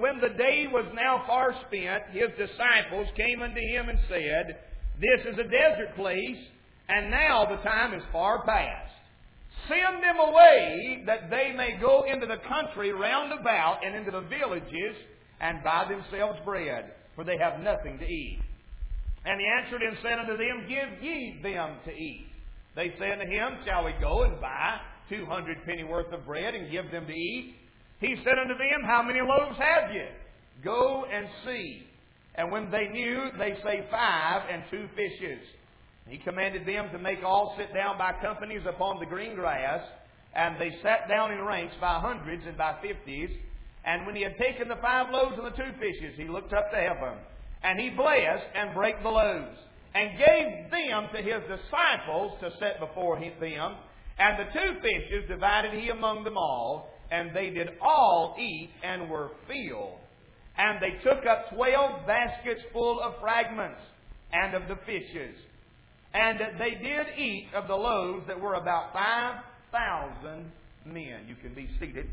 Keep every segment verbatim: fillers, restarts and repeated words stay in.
when the day was now far spent, His disciples came unto Him and said, This is a desert place, and now the time is far past. Send them away, that they may go into the country round about and into the villages, and buy themselves bread, for they have nothing to eat. And He answered and said unto them, Give ye them to eat. They said unto Him, Shall we go and buy two hundred pennyworth of bread and give them to eat? He said unto them, How many loaves have ye? Go and see. And when they knew, they say five and two fishes. He commanded them to make all sit down by companies upon the green grass. And they sat down in ranks by hundreds and by fifties. And when He had taken the five loaves and the two fishes, He looked up to heaven. And He blessed and brake the loaves, and gave them to His disciples to set before them. And the two fishes divided He among them all. And they did all eat and were filled. And they took up twelve baskets full of fragments and of the fishes. And they did eat of the loaves that were about five thousand men. You can be seated.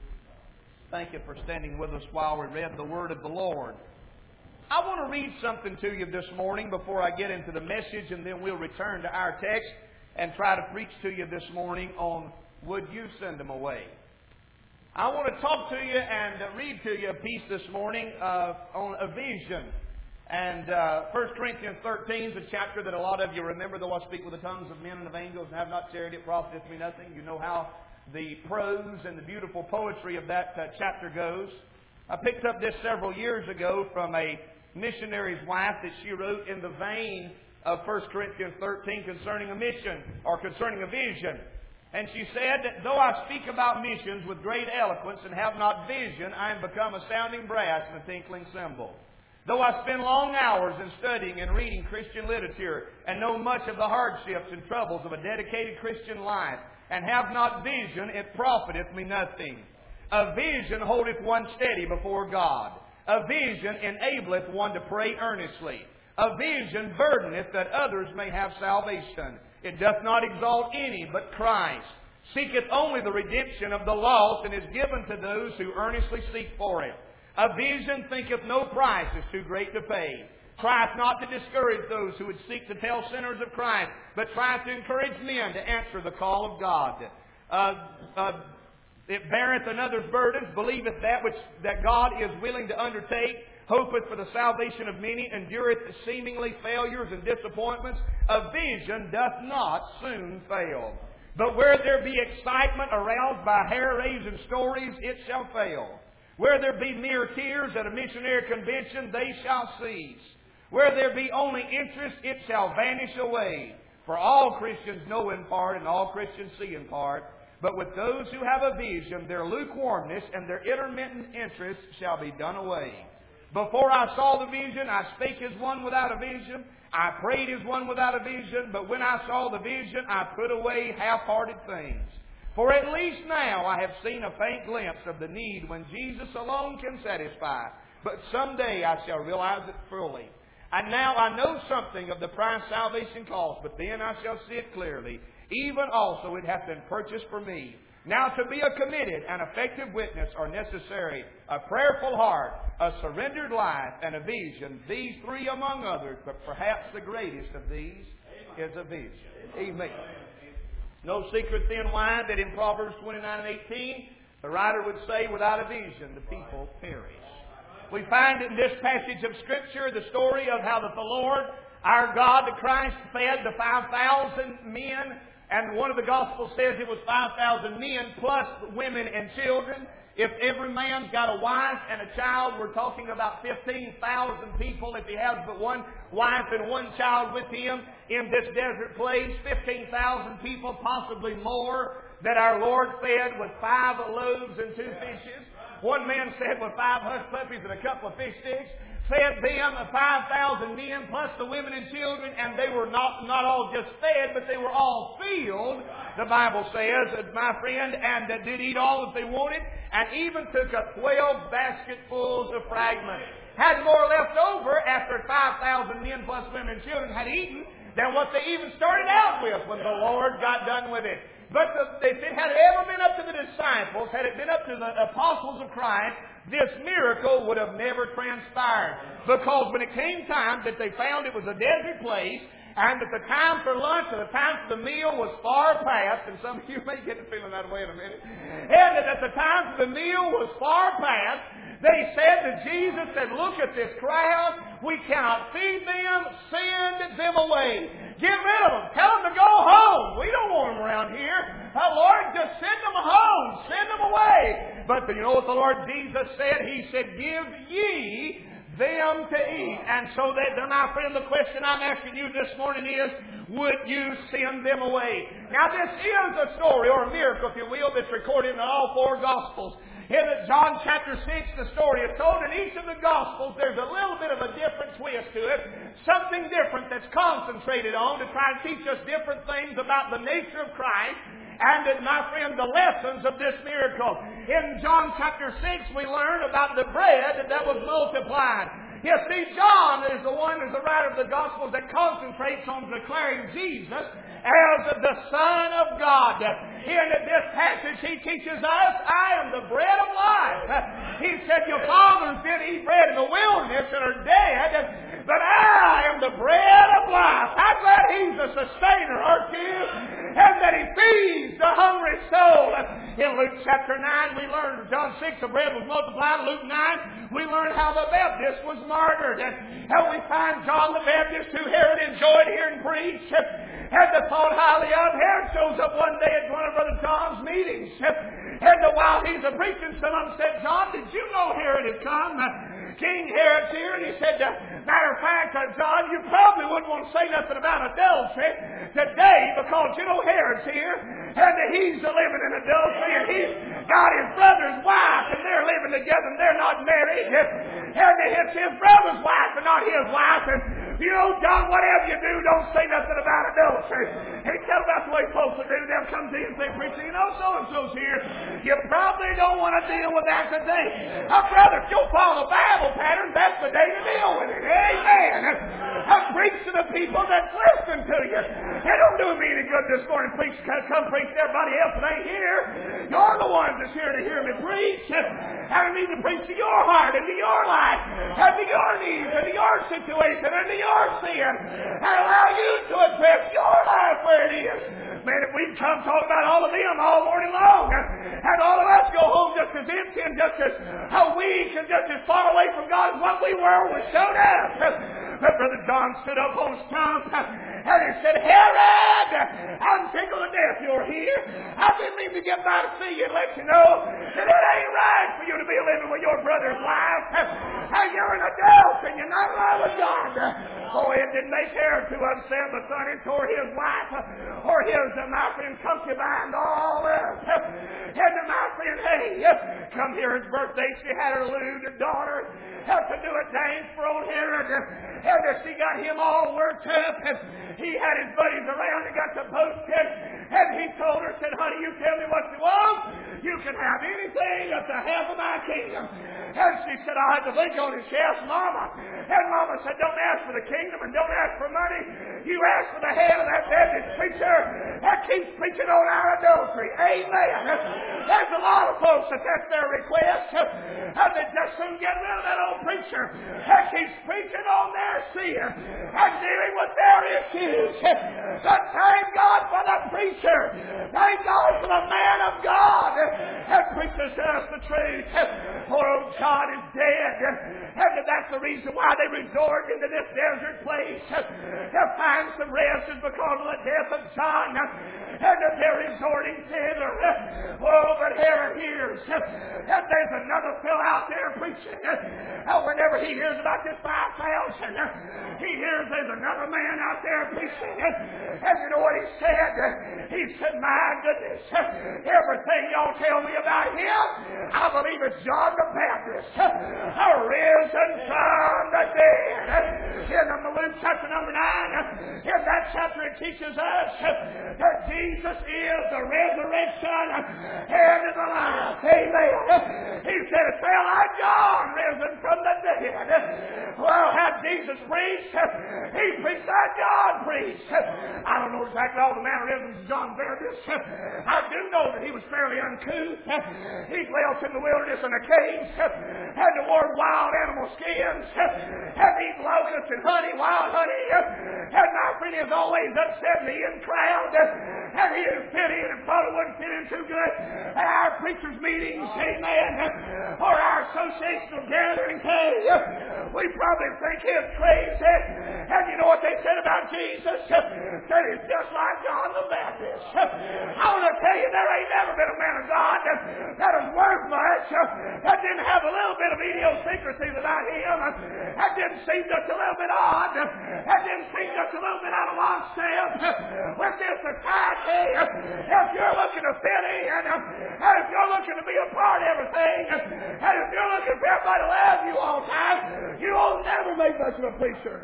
Thank you for standing with us while we read the Word of the Lord. I want to read something to you this morning before I get into the message, and then we'll return to our text and try to preach to you this morning on Would You Send Them Away? I want to talk to you and read to you a piece this morning uh, on a vision. And uh, First Corinthians thirteen is a chapter that a lot of you remember. Though I speak with the tongues of men and of angels and have not charity, it profiteth me nothing. You know how the prose and the beautiful poetry of that uh, chapter goes. I picked up this several years ago from a missionary's wife that she wrote in the vein of First Corinthians thirteen concerning a mission or concerning a vision. And she said that though I speak about missions with great eloquence and have not vision, I am become a sounding brass and a tinkling cymbal. Though I spend long hours in studying and reading Christian literature and know much of the hardships and troubles of a dedicated Christian life and have not vision, it profiteth me nothing. A vision holdeth one steady before God. A vision enableth one to pray earnestly. A vision burdeneth that others may have salvation. It doth not exalt any but Christ. Seeketh only the redemption of the lost, and is given to those who earnestly seek for it. A vision thinketh no price is too great to pay. Trieth not to discourage those who would seek to tell sinners of Christ, but trieth to encourage men to answer the call of God. Uh, uh, it beareth another's burdens, believeth that which that God is willing to undertake, hopeth for the salvation of many, endureth seemingly failures and disappointments. A vision doth not soon fail. But where there be excitement aroused by hair-raising stories, it shall fail. Where there be mere tears at a missionary convention, they shall cease. Where there be only interest, it shall vanish away. For all Christians know in part, and all Christians see in part. But with those who have a vision, their lukewarmness and their intermittent interest shall be done away. Before I saw the vision, I spake as one without a vision. I prayed as one without a vision. But when I saw the vision, I put away half-hearted things. For at least now I have seen a faint glimpse of the need when Jesus alone can satisfy. But someday I shall realize it fully. And now I know something of the price salvation costs, but then I shall see it clearly. Even also it hath been purchased for me. Now to be a committed and effective witness are necessary a prayerful heart, a surrendered life, and a vision. These three among others, but perhaps the greatest of these is a vision. Amen. No secret then why that in Proverbs twenty-nine and eighteen, the writer would say, without a vision, the people perish. We find in this passage of Scripture the story of how that the Lord, our God, the Christ, fed the five thousand men. And one of the Gospels says it was five thousand men plus women and children. If every man's got a wife and a child, we're talking about fifteen thousand people if he has but one wife and one child with him in this desert place. fifteen thousand people, possibly more, that our Lord fed with five loaves and two fishes. One man said with five hush puppies and a couple of fish sticks. Fed them five thousand men plus the women and children, and they were not, not all just fed, but they were all filled, the Bible says, my friend, and uh, did eat all that they wanted, and even took up twelve basketfuls of fragments. Had more left over after five thousand men plus women and children had eaten than what they even started out with when the Lord got done with it. But the, if it had ever been up to the disciples, had it been up to the apostles of Christ, this miracle would have never transpired. Because when it came time that they found it was a desert place, and that the time for lunch or the time for the meal was far past, and some of you may get the feeling that way in a minute, and that at the time for the meal was far past, they said to Jesus, said, look at this crowd, we cannot feed them, send them away. Get rid of them. Tell them to go home. We don't want them around here. Oh, Lord, just send them home. Send them away. But you know what the Lord Jesus said? He said, give ye them to eat. And so that, my friend, the question I'm asking you this morning is, would you send them away? Now this is a story, or a miracle, if you will, that's recorded in all four Gospels. In John chapter six, the story is told. In each of the Gospels, there's a little bit of a different twist to it. Something different that's concentrated on to try and teach us different things about the nature of Christ. And, my friend, the lessons of this miracle. In John chapter six, we learn about the bread that was multiplied. You see, John is the one who's the writer of the Gospels that concentrates on declaring Jesus as the Son of God. In this passage, he teaches us, I am the bread of life. He said, your fathers did eat bread in the wilderness and are dead, but I am the bread of life. I'm glad He's the sustainer, aren't you? And that He feeds the hungry soul. In Luke chapter nine, we learned, John six, the bread was multiplied. Luke nine, we learned how the Baptist was martyred. And how we find John the Baptist, who Herod enjoyed hearing preach, had the thought highly of. Herod shows up one day at one of Brother John's meetings. And while he's a preaching, someone said, John, did you know Herod had come? King Herod's here. And he said, matter of fact, John, you probably wouldn't want to say nothing about adultery today, because you know Herod's here. And he's living in adultery. And he's got his brother's wife. And they're living together. And they're not married. And it's his brother's wife and not his wife. And you know, John, whatever you do, don't say nothing about adultery. And tell them that's the way folks will do. They'll come to you and say, preacher, you know, so-and-so's here. You probably don't want to deal with that today. Now, brother, if you'll follow the Bible pattern, that's the day to deal with it. Amen. I'm preaching to the people that's listening to you. It don't do me any good this morning. Preach, come preach to everybody else that ain't here. You're the ones that's here to hear me preach. And I need to preach to your heart and to your life and to your needs and to your situation and to your sin, and allow you to address your life where it is. Man, if we come talk about all of them all morning long, and all of us go home just as empty and just as how weak and just as far away from God as what we were when we showed up. But Brother John stood up on his stump and he said, Herod, I'm tickled to death you're here. I didn't mean to get by to see you and let you know that it ain't right for you to be living with your brother's wife. And you're an adult and you're not right with God. Oh, it didn't make Herod to understand the son and tore his wife or his, uh, my friend, concubine and all that. And uh, my friend, hey, come here his birthday. She had her lewd daughter help to do a dance for old Herod. And uh, she got him all worked up. And he had his buddies around and got the posted. And he told her, said, honey, you tell me what you want. You can have anything up to half of my kingdom. And she said, I had to think on it. She asked Mama. And Mama said, don't ask for the kingdom and don't ask for money. You ask for the head of that Baptist preacher that keeps preaching on our adultery. Amen. There's a lot of folks that that's their request. And they just soon get rid of that old preacher that keeps preaching on their sin and dealing with their issues. But thank God for the preacher. Thank God for the man of God that preaches to us the truth. Poor old John is dead. And that's the reason why they resort into this desert place. To find some rest is because of the death of John. And they're resorting thither. Oh, but Herod hears that there's another fellow out there preaching. Oh, whenever he hears about this five thousand, he hears there's another man out there preaching. And you know what he said? He said, my goodness, everything y'all tell me about him, I believe it's John the Baptist, risen from the dead. In Luke chapter number nine, In that chapter it teaches us that Jesus is the resurrection and the life. Amen. He said, "Tell I John risen from the dead." Well, had Jesus preached? He preached like John preached. I don't know exactly all the mannerisms of John the Baptist. I do know that he was fairly uncouth. He dwelt in the wilderness in a cave, had to wear wild animal skins, had to eat locusts and honey, wild honey, and my friend is always upset in the in crowd, and he didn't fit in and probably wouldn't fit in too good at our preachers' meetings, amen, or our associational gatherings. Hey, we probably think him crazy. And you know what they said about Jesus? That he's just like John the Baptist. I want to tell you, there ain't never been a man of God that, that is worth much, that didn't have a little bit of idiosyncrasy about him, that didn't seem just a little bit odd, that didn't seem just a little bit out of lockstep with this society. If you're looking to fit in, and if you're looking to be a part of everything, and if you're looking for everybody to love you all the time, you will never make much of a preacher.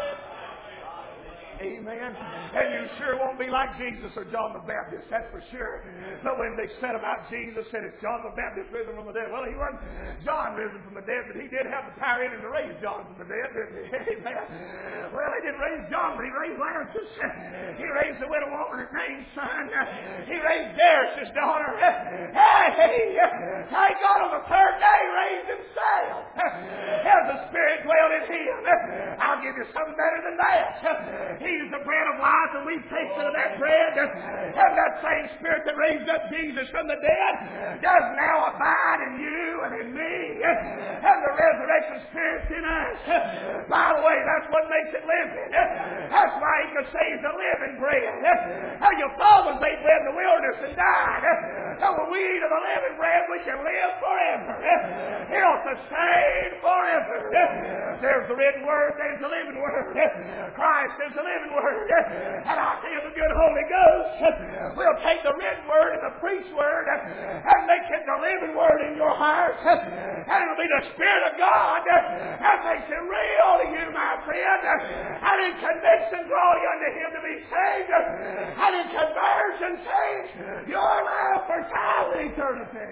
Amen. And you sure won't be like Jesus or John the Baptist, that's for sure. But when they said about Jesus, said it's John the Baptist risen from the dead. Well, he wasn't John risen from the dead, but he did have the power in him to raise John from the dead, didn't he? Amen. Well, he didn't raise John, but he raised Lazarus. He raised the widow woman named son. He raised Jairus' daughter. Hey, thank God on the third day raised himself. As the Spirit dwelt in him. I'll give you something better than that. He's the bread of life, and we've tasted of that bread. And that same Spirit that raised up Jesus from the dead does now abide in you and in me. And the resurrection Spirit's in us. By the way, that's what makes it living. That's why he could say he's the living bread. Now your fathers ate bread in the wilderness and died. So when we eat of the living bread, we can live forever. He'll sustain forever. There's the written word, there's the living word. Christ is the living word. And I'll tell you, the good Holy Ghost will take the written word and the preached word and make it the living word in your heart. And it'll be the Spirit of God that makes it real to you, my friend. And in conviction draw you unto Him to be saved. And in conversion change your life for time and eternity.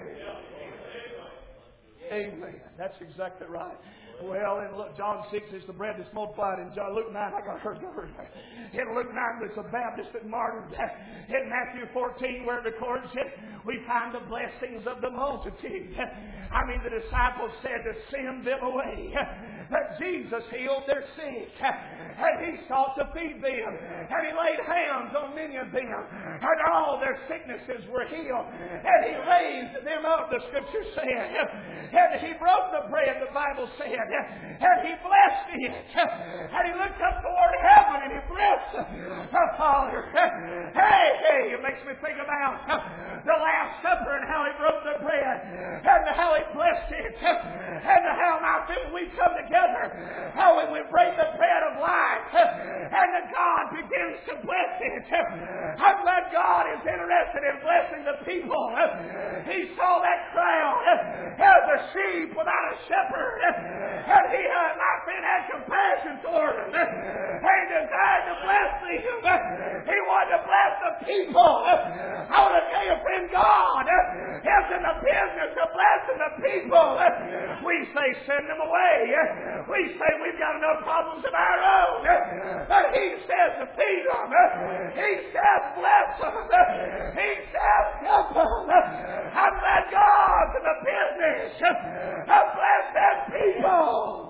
Amen. That's exactly right. Well, in John six is the bread that's multiplied. In John, Luke nine, I got heard over. In Luke nine, there's a Baptist that martyred. In Matthew fourteen, where it records it, we find the blessings of the multitude. I mean, the disciples said to send them away. But Jesus healed their sick. And He sought to feed them. And He laid hands on many of them. And all their sicknesses were healed. And He raised them up, the Scripture said. And He broke the bread, the Bible said. And He blessed it. And He looked up toward heaven and He blessed the Father. Hey, hey, it makes me think about the Last Supper and how He broke the bread and how He blessed it and how now we come together, how when we break the bread of life and that God begins to bless it. I'm glad God is interested in blessing the people. He saw that crowd as a sheep without a shepherd. And He, uh, my friend, had compassion toward them. He desired to bless them. He wanted to bless the people. I want to tell you, friend, God is in the business of blessing the people. We say send them away. We say we've got enough problems of our own. But He says to feed them. He says bless them. He says help them. I'm glad God's in the business of blessing people.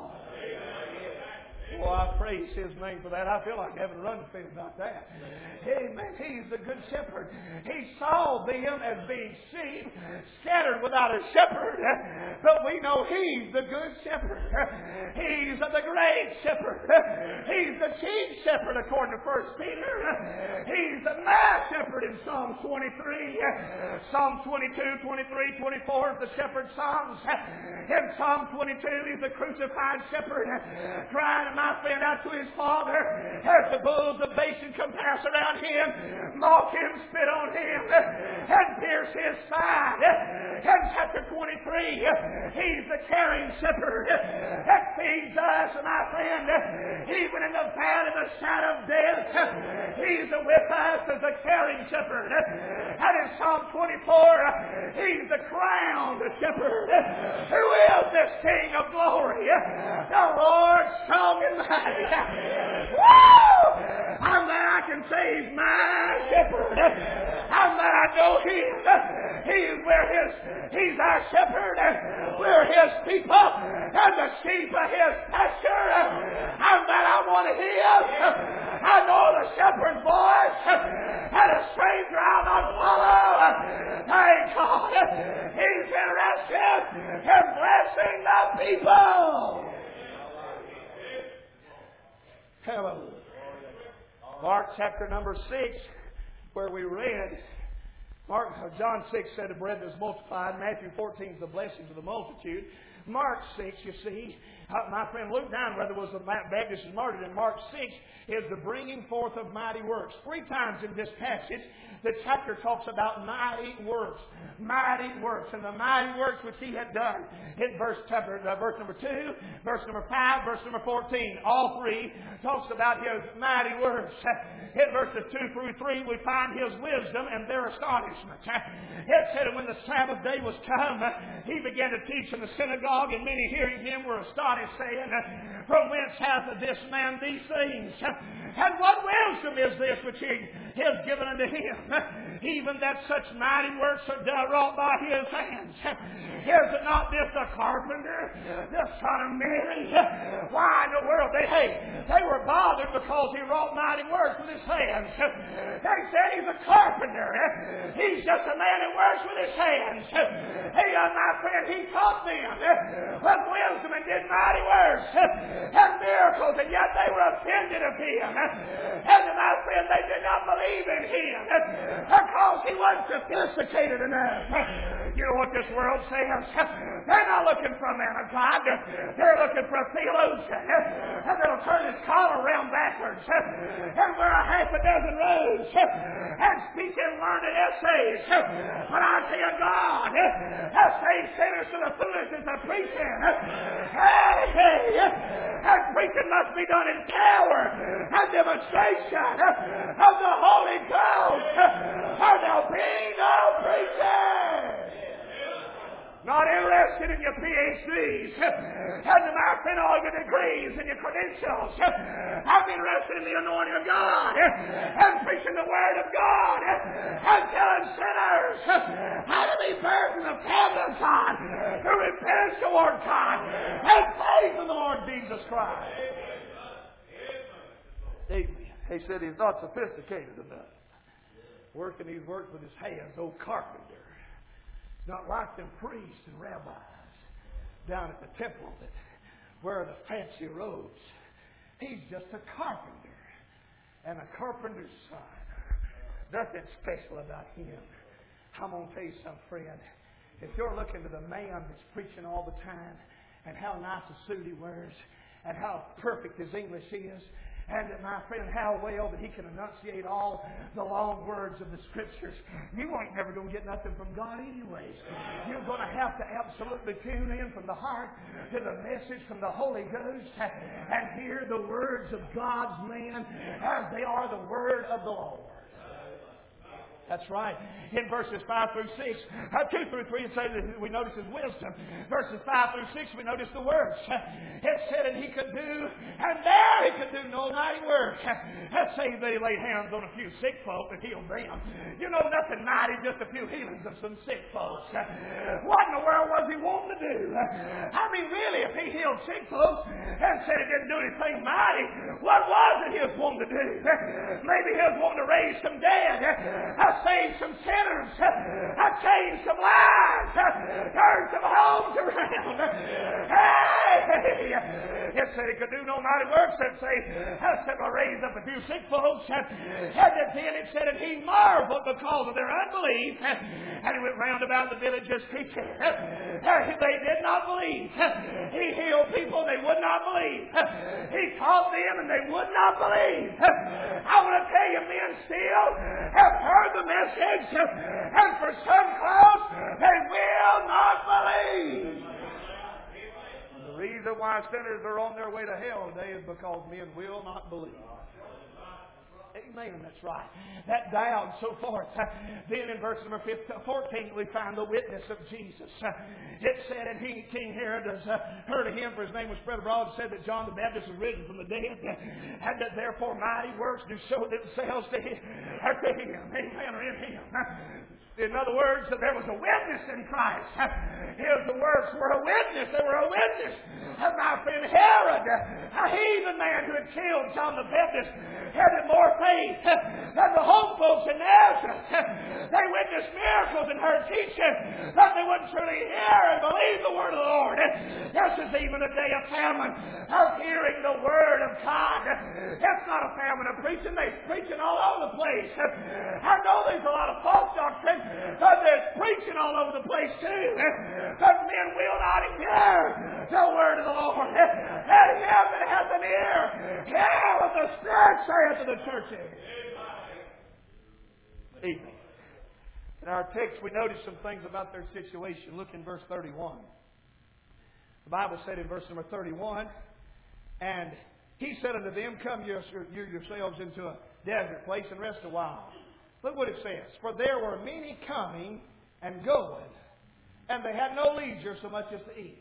Oh, I praise His name for that. I feel like having a run to fit about that. Amen. He's the good shepherd. He saw them as being sheep scattered without a shepherd. But we know He's the good shepherd. He's the great shepherd. He's the chief shepherd according to First Peter. He's the my shepherd in Psalm twenty-three. Psalm twenty-two, twenty-three, twenty-four is the shepherd's songs. In Psalm twenty-two, He's the crucified shepherd crying, my friend, out to his father as the bulls of Bashan come pass around him, mock him, spit on him, and pierce his side. In chapter twenty-three, he's the caring shepherd that feeds us, my friend, even in the valley of the shadow of death. He's with us as a caring shepherd. And in Psalm twenty-four, he's the crowned shepherd. Who is this King of glory? The Lord strong and mighty. Woo! I'm that I can say he's my shepherd. I'm that I know him. He's where his, he's our shepherd. We're his people and the sheep of his pasture. I'm that I want him. I know the shepherd's voice, and a stranger I'll not follow. Thank God. He's interested in blessing the people. Hallelujah. Mark chapter number six, where we read, Mark, John six said the bread was multiplied. Matthew fourteen is the blessings of the multitude. Mark six, you see, uh, my friend Luke nine, whether it was the Baptist and martyred, in Mark six is the bringing forth of mighty works. Three times in this passage, the chapter talks about mighty works. Mighty works. And the mighty works which he had done. In verse, chapter, uh, verse number two, verse number five, verse number fourteen. All three talks about his mighty works. In verses two through three, we find his wisdom and their astonishment. It said when the Sabbath day was come, he began to teach in the synagogue, and many hearing him were astonished, saying, from whence hath this man these things? And what wisdom is this which he has given unto him? Even that such mighty works are done wrought by his hands. Is it not this the carpenter, the son of Mary? Why in the world? They, hey, they were bothered because he wrought mighty works with his hands. They said he's a carpenter. He's just a man that works with his hands. Hey, uh, my friend, he taught them with wisdom and did mighty works and miracles, and yet they were offended of him. And my friend, they did not believe in him because he wasn't sophisticated enough. You know what this world says? They're not looking for a man of God. They're looking for a theologian. And they'll turn his collar around backwards and wear a half a dozen robes and speak in learned essays. But I tell you, God has saved sinners to the foolishness of preaching. Hey, hey, and preaching must be done in power and demonstration of the Holy Ghost, or there'll be no preaching. Not interested in your P H Ds and my friend all your degrees and your credentials. I'm interested in the anointing of God and preaching the Word of God and telling sinners how to be birthed in the family of God, who repents toward God and faith in the Lord Jesus Christ. Amen. He said he's not sophisticated enough. Working these works with his hands, old carpenter. Not like them priests and rabbis down at the temple that wear the fancy robes. He's just a carpenter. And a carpenter's son. Nothing special about him. I'm going to tell you something, friend. If you're looking to the man that's preaching all the time, and how nice a suit he wears, and how perfect his English is, and that, my friend, how well that he can enunciate all the long words of the Scriptures, you ain't never going to get nothing from God anyways. You're going to have to absolutely tune in from the heart to the message from the Holy Ghost and hear the words of God's man as they are the Word of the Lord. That's right. In verses five through six, uh, two through three, it says that we notice his wisdom. Verses five through six, we notice the works. It said that he could do, and there he could do no mighty work. Let's say they laid hands on a few sick folk and healed them. You know, nothing mighty, just a few healings of some sick folks. What in the world was he wanting to do? I mean, really, if he healed sick folks and said he didn't do anything mighty, what was it he was wanting to do? Maybe he was wanting to raise some dead. saved some sinners. I changed some lives. Turned some homes around. Hey! It said He could do no mighty works. It said, I said, I raised up a few sick folks. And then it said, and He marveled because of their unbelief. And He went round about the villages teaching. They did not believe. He healed people, they would not believe. He taught them, and they would not believe. I want to tell you, men still have heard the message, and for some close, they will not believe. The reason why sinners are on their way to hell today is because men will not believe. Amen. That's right. That doubt, so forth. Then in verse number fourteen, we find the witness of Jesus. It said, and he, King Herod has heard of him, for his name was spread abroad, said that John the Baptist was risen from the dead, and that therefore mighty works do show themselves to him. Amen. Or in him. In other words, that there was a witness in Christ. His works were a witness. They were a witness of my friend Herod, a heathen man who had killed John the Baptist, had more faith than the home folks in Nazareth. They witnessed miracles and heard teaching, but they wouldn't truly hear and believe the word of the Lord. This is even a day of famine, of hearing the word of God. It's not a famine of preaching. They're preaching all over the place. I know there's a lot of false doctrine, but there's preaching all over the place too. But men will not hear the word of the Lord. Let him that hath an ear hear what the Spirit saith to the churches. Amen. In our text, we notice some things about their situation. Look in verse thirty-one. The Bible said in verse number thirty-one, and He said unto them, Come you yourselves into a desert place and rest a while. Look what it says. For there were many coming and going, and they had no leisure so much as to eat.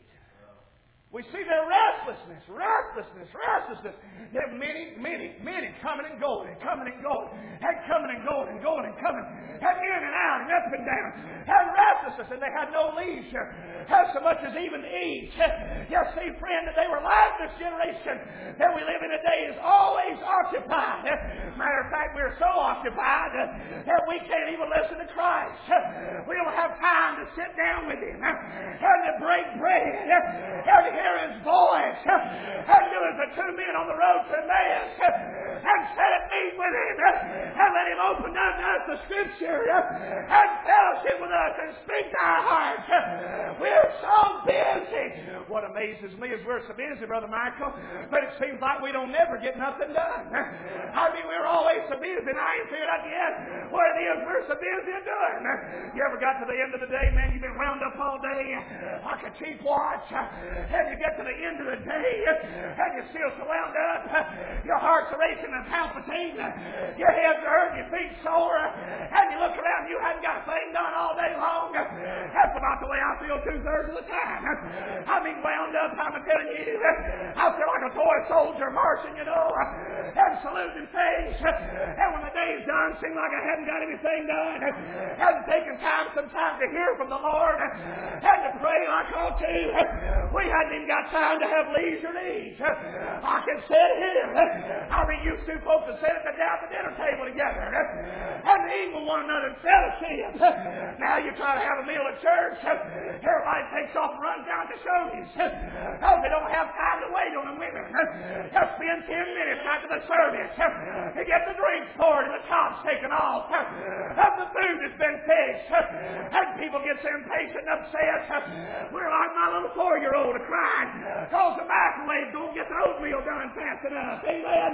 We see their restlessness, restlessness, restlessness. There are many, many, many coming and going and coming and going and coming and going and going and coming and in and out and up and down. Had restlessness, and they had no leisure as so much as even to eat. You see, friend, that they were like this generation that we live in today is always occupied. Matter of fact, we're so occupied that we can't even listen to Christ. We don't have time to sit down with Him and to break bread and to hear His voice and do as the two men on the road to Emmaus and sit at meat with Him and let Him open up to us the Scripture and fellowship with us and speak to our hearts. We're so busy. What amazes me is we're so busy, Brother Michael, but it seems like we don't never get nothing done. I mean, we're always so busy, and I ain't figured out yet what it is we're so busy doing. You ever got to the end of the day, man, you've been wound up all day like a cheap watch, and you get to the end of the day, and you're still so wound up, your heart's racing and palpitating, your head's hurting, your feet's sore, and you look around, you hadn't got a thing done all day long. That's about the way I feel two-thirds of the time. I mean, wound up, I'm telling you, I feel like a toy soldier marching, you know, and saluting things, and when the day's done, seems like I hadn't got anything done, hadn't taken time sometimes to hear from the Lord, and to pray like I ought to. We hadn't even got time to have leisure to eat. I can sit here. I mean, you two folks have sat down at the dinner table together and eat with one another in fellowship. Now you try to have a meal at church. Everybody takes off and runs down to Shoney's. Oh, they don't have time to wait on the women. Just spend ten minutes after the service to get the drinks poured and the tops taken off. And the food has been fixed. And people get so impatient and upset. We're like my little four-year-old crying because the microwave don't get the oatmeal done fast enough. Amen.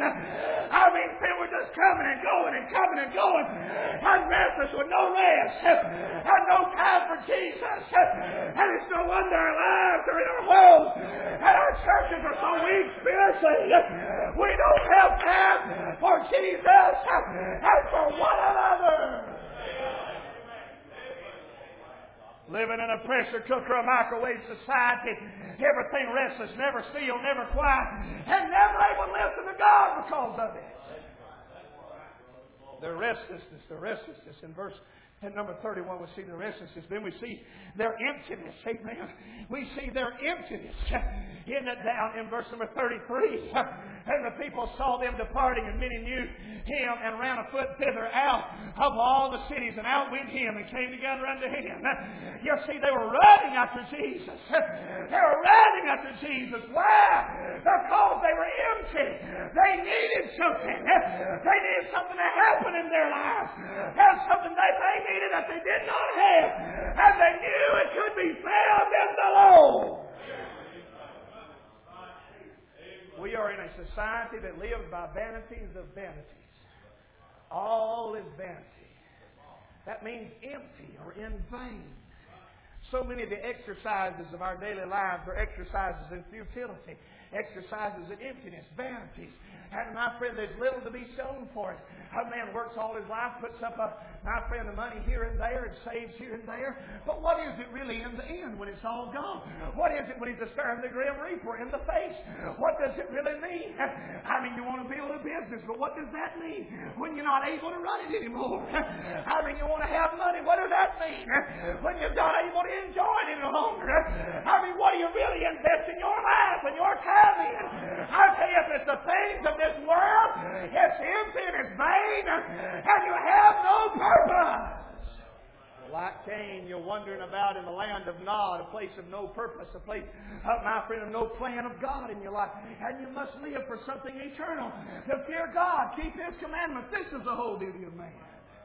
I mean, we're just coming and going and coming and going. And restless with no rest. And no time for Jesus. And it's no wonder our lives are in our homes. And our churches are so weak spiritually. We don't have time for Jesus and for one another. Living in a pressure cooker, a microwave society, everything restless, never still, never quiet, and never able to listen to God because of it. Their restlessness, their restlessness in verse in number thirty-one, we see their restlessness. Then we see their emptiness. Amen. We see their emptiness. Isn't it down in verse number thirty-three? And the people saw them departing, and many knew him, and ran afoot thither out of all the cities, and out went him, and came together unto him. You see, they were running after Jesus. They were running after Jesus. Why? Because they were empty. They needed something. They needed something to happen in their lives. There's something that they needed that they did not have. And they knew it could be found in the Lord. We are in a society that lives by vanities of vanities. All is vanity. That means empty or in vain. So many of the exercises of our daily lives are exercises in futility, exercises in emptiness, vanities. And my friend, there's little to be shown for it. A man works all his life, puts up, a, my friend, the money here and there and saves here and there. But what is it really in the end when it's all gone? What is it when he's staring the grim reaper in the face? What does it really mean? I mean, you want to build a business, but what does that mean when you're not able to run it anymore? I mean, you want to have money. What does that mean when you're not able to enjoy it any longer? I mean, what do you really invest in your life and your time in? I tell you, if it's the things of this world, it's empty and it's vain, and you have no purpose. Like Cain, you're wandering about in the land of Nod, a place of no purpose, a place, uh, my friend, of no plan of God in your life. And you must live for something eternal. To fear God, keep His commandments. This is the whole duty of man.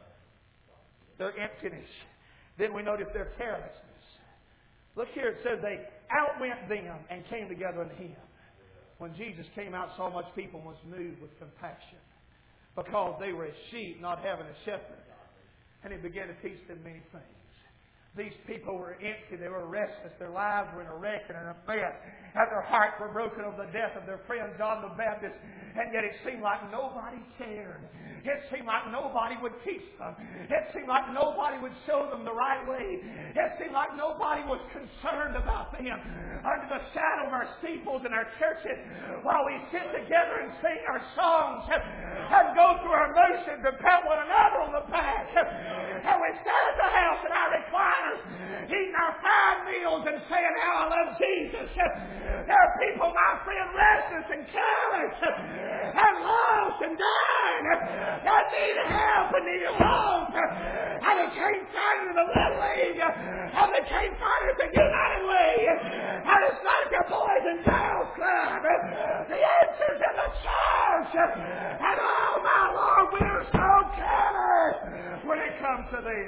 Their emptiness. Then we notice their carelessness. Look here, it says they outwent them and came together unto Him. When Jesus came out, saw much people, was moved with compassion, because they were as sheep not having a shepherd. And He began to teach them many things. These people were empty. They were restless. Their lives were in a wreck and in a mess. And their hearts were broken over the death of their friend John the Baptist. And yet it seemed like nobody cared. It seemed like nobody would teach them. It seemed like nobody would show them the right way. It seemed like nobody was concerned about them. Under the shadow of our steeples and our churches, while we sit together and sing our songs and go through our motions and pat one another on the back. And we stand at the house in our recliners, eating our fine meals and saying how I love Jesus. There are people, my friend, restless and careless and lost and dying that need help and need hope. And they can't find it in the Little League. And they can't find it in the United League. And it's like a Boys and Girls Club. The answer's in the church. And oh my Lord, we are so careless when it comes to this.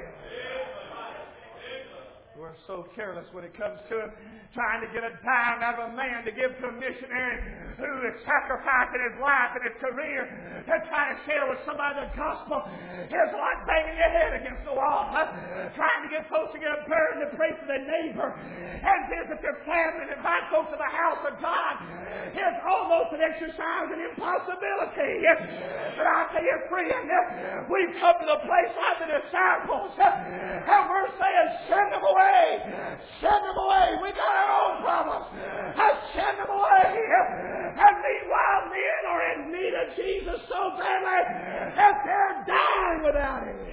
We're so careless when it comes to it, trying to get a dime out of a man to give to a missionary who is sacrificing his life and his career and trying to share with somebody the gospel is like banging your head against the wall. Huh? Trying to get folks to get a burden to pray for their neighbor and visit their family and invite folks to the house of God is almost an exercise in impossibility. But I tell you, friend, we've come to the place like the disciples and we're saying, send them away. Send them away. We got our own problems. Send them away. And meanwhile, men are in need of Jesus so badly that they're dying without Him.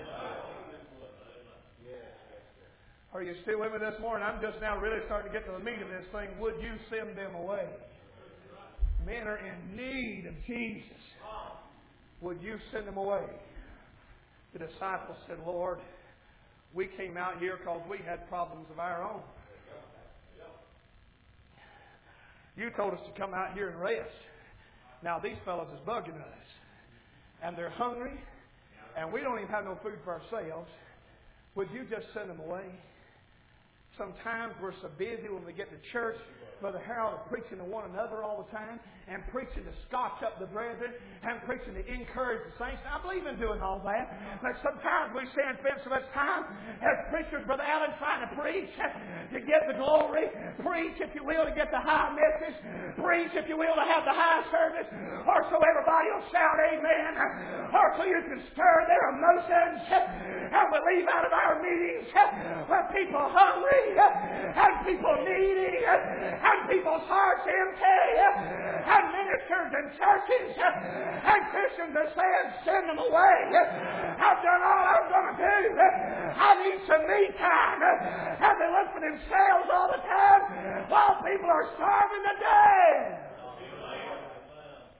Are you still with me this morning? I'm just now really starting to get to the meat of this thing. Would you send them away? Men are in need of Jesus. Would you send them away? The disciples said, Lord, we came out here because we had problems of our own. You told us to come out here and rest. Now these fellows is bugging us. And they're hungry. And we don't even have no food for ourselves. Would you just send them away? Sometimes we're so busy when we get to church, Brother Harold, is preaching to one another all the time, and preaching to scotch up the brethren, and preaching to encourage the saints. Now, I believe in doing all that, but sometimes we spend so much time as preachers, Brother Allen, trying to preach to get the glory, preach, if you will, to get the high message, preach, if you will, to have the high service, or so everybody will shout amen, or so you can stir their emotions, and we leave out of our meetings with people hungry, and people needy, and people's hearts empty, and ministers and churches and Christians are saying, send them away. I've done all I'm going to do. I need some me time. And they look for themselves all the time while people are starving to death.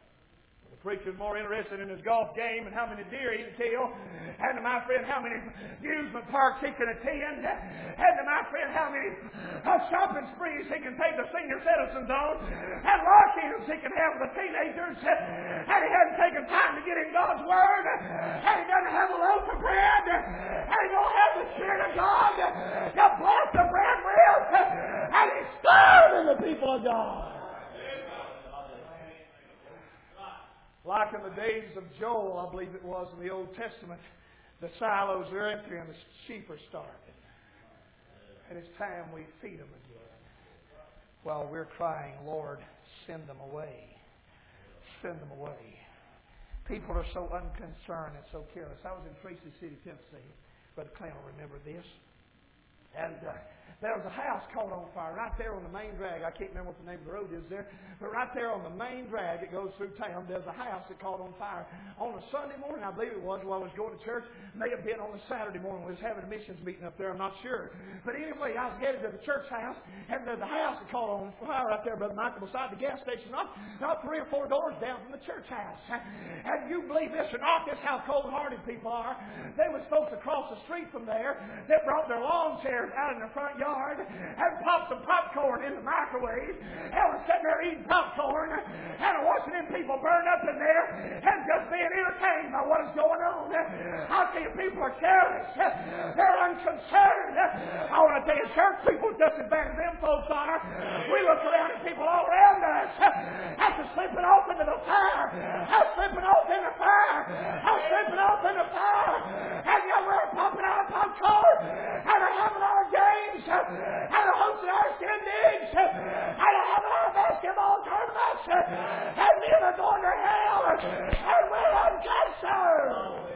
preacher was more interested in his golf game and how many deer he can kill, and to my friend how many amusement parks he can attend, and to my friend how many uh, shopping sprees he can take the senior citizens on, and larcenies he can have with the teenagers, and he hasn't taken time to get in God's Word, and he doesn't have a loaf of bread, and he don't have the Spirit of God to bless the bread with, and he's starving the people of God. Like in the days of Joel, I believe it was in the Old Testament, the silos are empty and the sheep are starving. And it's time we feed them again. While we're crying, Lord, send them away. Send them away. People are so unconcerned and so careless. I was in Tracy City, Tennessee. Brother Clan will remember this. And uh, there was a house caught on fire right there on the main drag. I can't remember what the name of the road is there. But right there on the main drag that goes through town, there's a house that caught on fire. On a Sunday morning, I believe it was, while I was going to church. May have been on a Saturday morning. We was having a missions meeting up there. I'm not sure. But anyway, I was headed to the church house. And there's a house that caught on fire right there, Brother Michael, beside the gas station. Not, not three or four doors down from the church house. And you believe this or not, this how cold-hearted people are. There was folks across the street from there that brought their lawn chairs out in the front yard and popped some popcorn in the microwave and was sitting there eating popcorn and watching them people burn up in there and just being entertained by what is going on. I tell you, people are careless. They're unconcerned. I want to tell you, church people just as bad as them folks are. We look around at people all around us after slipping off into the fire. I'm slipping off in the fire. I'm slipping off in the fire. And yet we're popping out popcorn and they're having our games and they're hosting our shindigs and they're having our basketball tournaments and men are going to hell and we're unconcerned.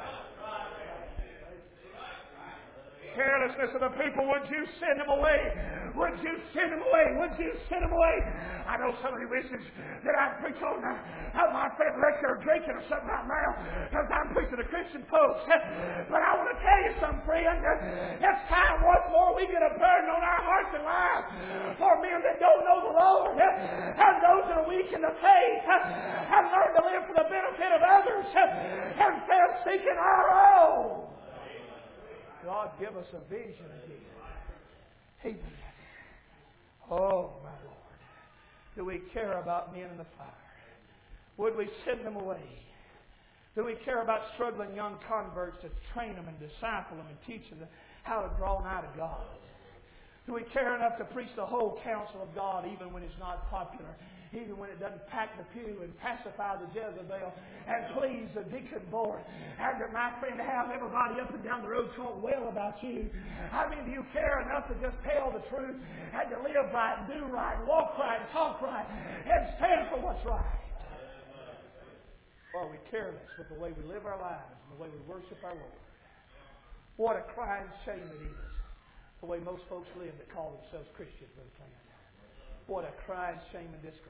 Carelessness of the people, would you send them away? Would you send them away? Would you send them away? I know somebody wishes that I'd preach on uh, how my friend lecture or drinking or something right now because I'm preaching to Christian folks. But I want to tell you something, friend. It's time once more we get a burden on our hearts and lives for men that don't know the Lord and those that are weak in the faith and learn to live for the benefit of others instead of seeking our own. God, give us a vision again. Amen. Oh, my Lord. Do we care about men in the fire? Would we send them away? Do we care about struggling young converts to train them and disciple them and teach them how to draw nigh to God? Do we care enough to preach the whole counsel of God even when it's not popular? Even when it doesn't pack the pew and pacify the Jezebel and please the deacon board. And that, my friend, have everybody up and down the road talk well about you. I mean, do you care enough to just tell the truth and to live right and do right and walk right and talk right and stand for what's right? Or are we careless with the way we live our lives and the way we worship our Lord? What a crying shame it is, the way most folks live that call themselves Christians, Brother Clan. What a crying shame and disgrace.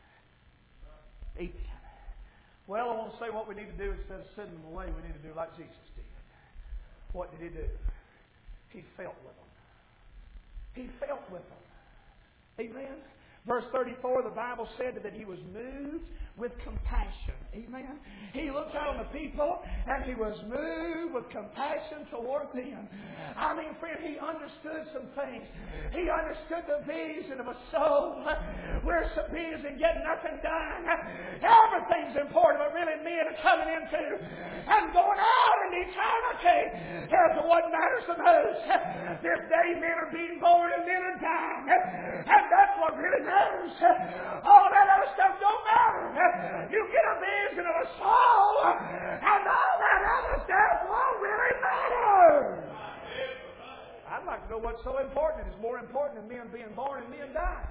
Amen. Well, I want to say what we need to do instead of sending them away, we need to do like Jesus did. What did He do? He felt with them. He felt with them. Amen. Verse thirty-four, the Bible said that He was moved with compassion. Amen. He looked out on the people and He was moved with compassion toward them. I mean, friend, He understood some things. He understood the vision of a soul. We're so busy getting nothing done. Everything's important, but really men are coming into and going out in eternity. Here's what matters the most. This day men are being born and men are dying. And that's what really matters. All that other stuff don't matter. You get a vision of a soul, and all that other stuff won't really matter. I'd like to know what's so important. It's more important than men being born and men dying.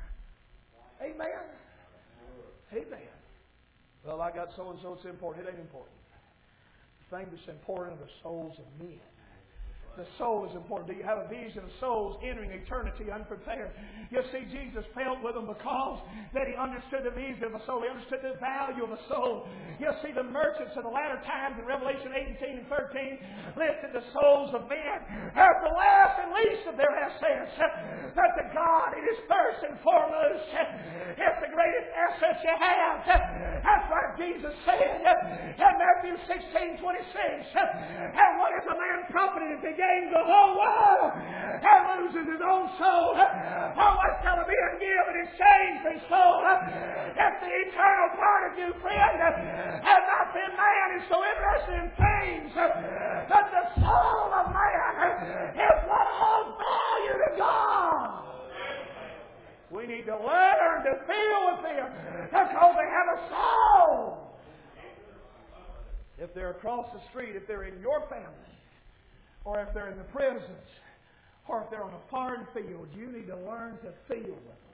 Amen. Amen. Well, I got so and so. It's important. It ain't important. The thing that's important are the souls of men. The soul is important. Do you have a vision of souls entering eternity unprepared? You see, Jesus felt with them because that He understood the vision of a soul. He understood the value of a soul. You see, the merchants of the latter times in Revelation eighteen and thirteen listed the souls of men as the last and least of their assets. That the God, it is first and foremost. It's the greatest asset you have. That's why Jesus said in Matthew sixteen twenty-six, and what is a man profited if he gains the whole world and loses his own soul? Or what shall a man give in exchange for his soul? If the eternal part of you, friend, has not been man is so interested in things, but the soul of man is what holds value to God. We need to learn to feel with them because they have a soul. If they're across the street, if they're in your family, or if they're in the prisons, or if they're on a foreign field, you need to learn to feel with them.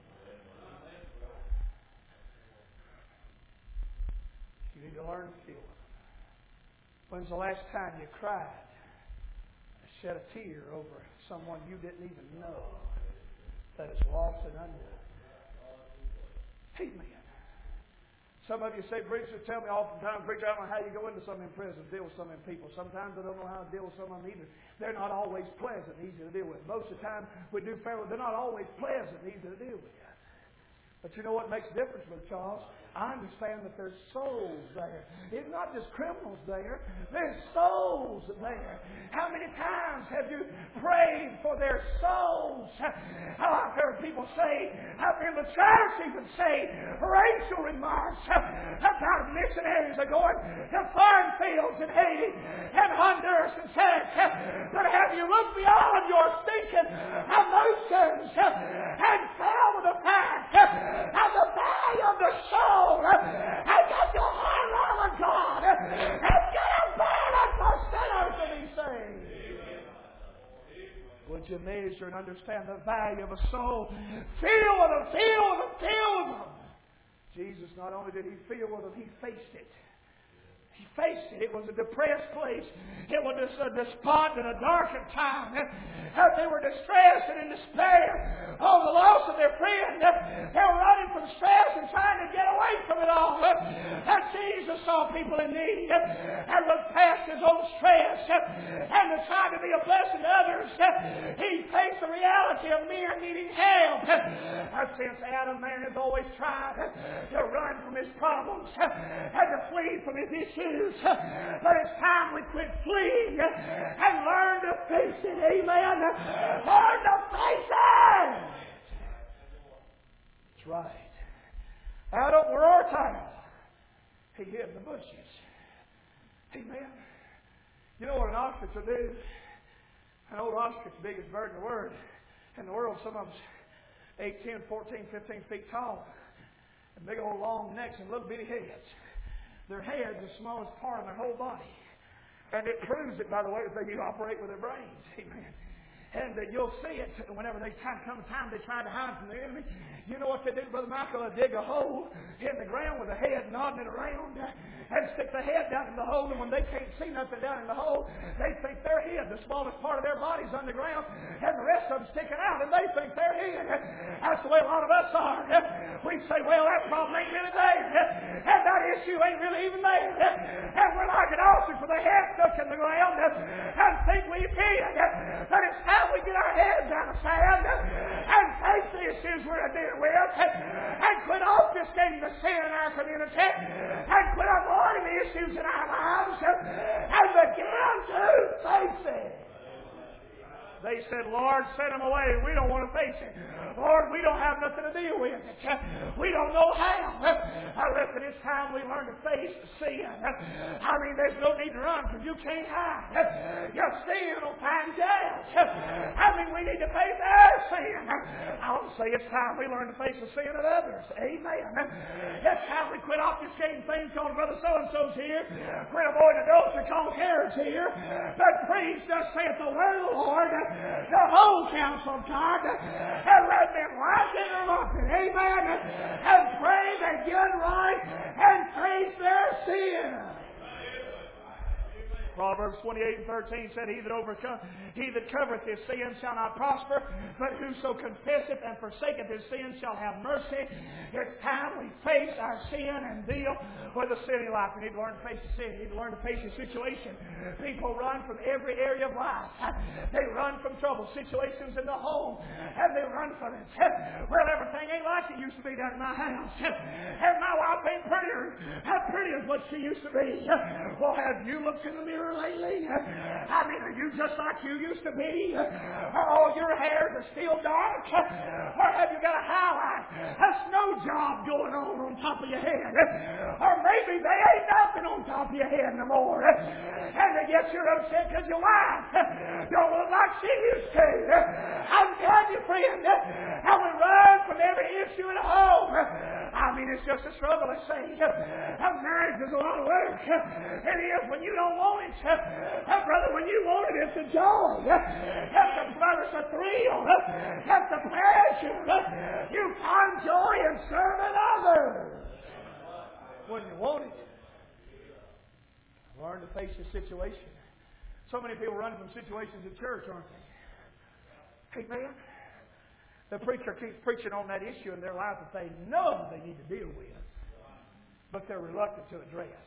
You need to learn to feel with them. When's the last time you cried or shed a tear over someone you didn't even know that is lost and undone? Amen. Some of you say, preacher, tell me oftentimes, preacher, I don't know how you go into some of them prisons, deal with some of them people. Sometimes I don't know how to deal with some of them either. They're not always pleasant and easy to deal with. Most of the time we do fairly, they're not always pleasant and easy to deal with. But you know what makes a difference, Brother Charles? I understand that there's souls there. It's not just criminals there. There's souls there. How many times have you prayed for their souls? Oh, I've heard people say, I've heard the church even say, racial remarks about missionaries are going to farm fields in Haiti and Honduras and said, but have you looked beyond your stinking emotions and fell with the fact of the value of the soul? And get your heart right with God. And get a burden for sinners to be saved. Would you measure and understand the value of a soul? Feel with them, feel with them, feel with them. Jesus, not only did He feel with them, He faced it. He faced it. It was a depressed place. It was a despondent, a darkened time. They were distressed and in despair over the loss of their friend. They were running from stress and trying to get away from it all. And Jesus saw people in need and looked past his own stress and was trying to be a blessing to others. He faced the reality of men needing help. Since Adam, man has always tried to run from his problems and to flee from his issues. But it's time we quit fleeing and learn to face it. Amen. Learn to face it. That's right. Out of our time, he hid in the bushes. Amen. You know what an ostrich will do? An old ostrich, the biggest bird in the world. In the world, some of them's eight, ten, fourteen, fifteen feet tall. And big old long necks and little bitty heads. Their head's the smallest part of their whole body. And it proves it, by the way, that you operate with their brains. Amen. And uh, you'll see it whenever they time come time they try to hide from the enemy. You know what they do, Brother Michael? They dig a hole in the ground with the head nodding it around and stick the head down in the hole. And when they can't see nothing down in the hole, they think their head, the smallest part of their body's underground, and the rest of them sticking out, and they think their head. That's the way a lot of us are. We say, well, that problem ain't really there, and that issue ain't really even there. And we're like an ostrich with a head stuck in the ground and think we can. But it's time we get our heads out of sand and face the issues we're dealing with and quit obfuscating the sin in our community and quit avoiding the issues in our lives and begin to face it. They said, Lord, send them away. We don't want to face it. Lord, we don't have nothing to deal with it. We don't know how. I reckon it's time we learn to face sin. I mean, there's no need to run because you can't hide. Your sin will find you out. I mean, we need to face our sin. I want to say it's time we learn to face the sin of others. Amen. It's time we quit obfuscating things called Brother So-and-so's here. Quit avoiding adultery called Herod's here. But preach, thus saith the word of the Lord. The whole counsel of God, and let them rise in their looking, amen, and pray they get right and face their sin. Proverbs twenty-eight and thirteen said, He that overcome, he that covereth his sin shall not prosper, but whoso confesseth and forsaketh his sin shall have mercy. It's time we face face our sin and deal with the city life. We need to learn to face the sin. We need to learn to face the situation. People run from every area of life. They run from trouble, situations in the home, and they run from it. Well, everything ain't like it used to be down in my house. And my wife ain't prettier, how pretty as what she used to be. Well, have you looked in the mirror lately? I mean, are you just like you used to be? Are all your hairs are still dark? Or have you got a highlight, a snow job going on on top of your head? Or maybe they ain't nothing on top of your head no more. And I guess you're upset because your wife don't look like she used to. I'm telling you, friend, how we run from every issue at home. I mean, it's just a struggle, I say. A marriage is a lot of work. It is when you don't want it. Brother, when you want it, it's a joy. It's a, brother, it's a thrill. It's a pleasure. You find joy in serving others. When you want it, learn to face the situation. So many people running from situations at church, aren't they? Amen. The preacher keeps preaching on that issue in their life that they know they need to deal with, but they're reluctant to address.